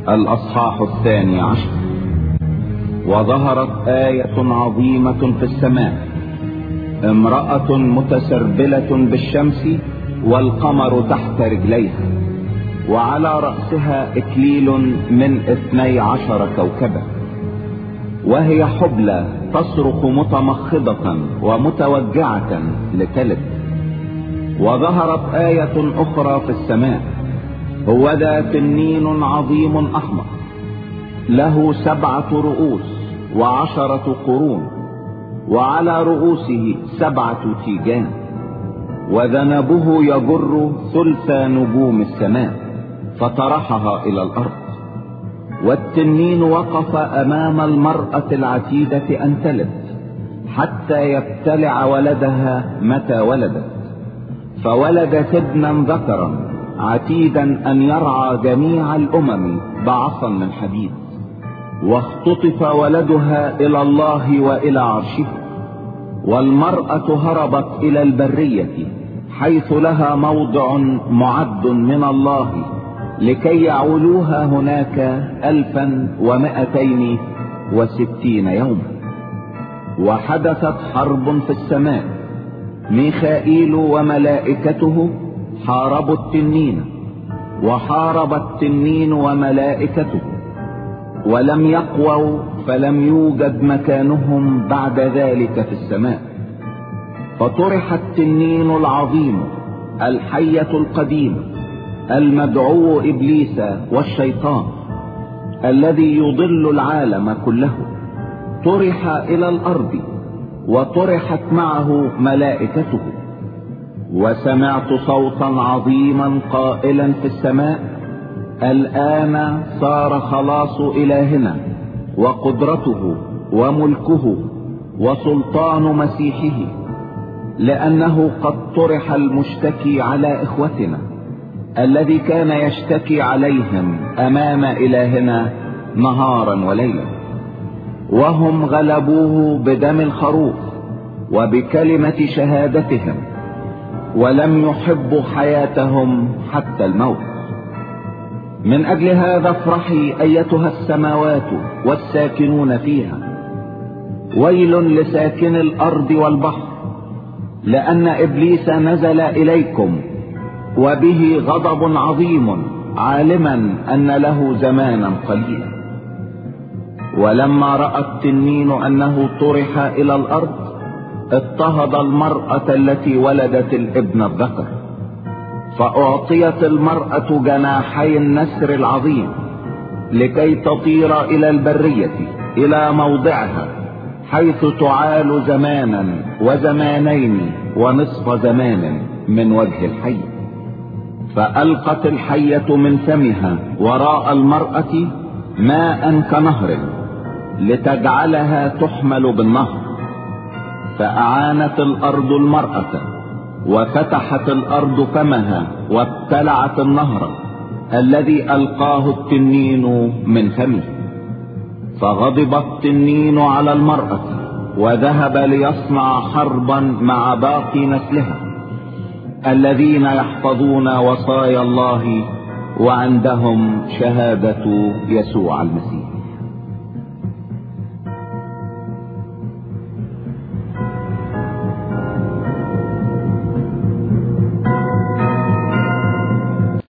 الأصحاح 12. وظهرت آية عظيمة في السماء، امرأة متسربلة بالشمس والقمر تحت رجليها، وعلى رأسها إكليل من 12 كوكبا، وهي حبلى تصرخ متمخضة ومتوجعة لتلد. وظهرت آية أخرى في السماء، هوذا تنين عظيم أحمر له 7 رؤوس و10 قرون، وعلى رؤوسه 7 تيجان، وذنبه يجر ثلث نجوم السماء فطرحها إلى الأرض. والتنين وقف أمام المرأة العتيدة أن تلد حتى يبتلع ولدها متى ولدت، فولدت ابنا ذكرا عتيدا أن يرعى جميع الأمم بعصا من حديد. واختطف ولدها إلى الله وإلى عرشه، والمرأة هربت إلى البرية حيث لها موضع معد من الله لكي يعولوها هناك 1260 يوما. وحدثت حرب في السماء، ميخائيل وملائكته حاربوا التنين، وحارب التنين وملائكته ولم يقووا، فلم يوجد مكانهم بعد ذلك في السماء. فطرح التنين العظيم الحية القديم المدعو إبليس والشيطان الذي يضل العالم كله، طرح إلى الأرض، وطرحت معه ملائكته. وسمعت صوتا عظيما قائلا في السماء: الآن صار خلاص إلهنا وقدرته وملكه وسلطان مسيحه، لأنه قد طرح المشتكي على إخوتنا الذي كان يشتكي عليهم أمام إلهنا نهارا وليلا، وهم غلبوه بدم الخروف وبكلمة شهادتهم، ولم يحبوا حياتهم حتى الموت. من أجل هذا افرحي أيتها السماوات والساكنون فيها، ويل لساكن الأرض والبحر، لأن إبليس نزل إليكم وبه غضب عظيم، عالما أن له زمانا قليلا. ولما رأى التنين أنه طرح إلى الأرض، اضطهد المرأة التي ولدت الابن الذكر، فأعطيت المرأة جناحي النسر العظيم لكي تطير إلى البرية إلى موضعها، حيث تعال زمانا وزمانين ونصف زمان من وجه الحي. فألقت الحية من فمها وراء المرأة ماء كنهر لتجعلها تحمل بالنهر. فأعانت الأرض المرأة، وفتحت الأرض فمها وابتلعت النهر الذي ألقاه التنين من فمه. فغضب التنين على المرأة وذهب ليصنع حربا مع باقي نسلها الذين يحفظون وصايا الله وعندهم شهادة يسوع المسيح.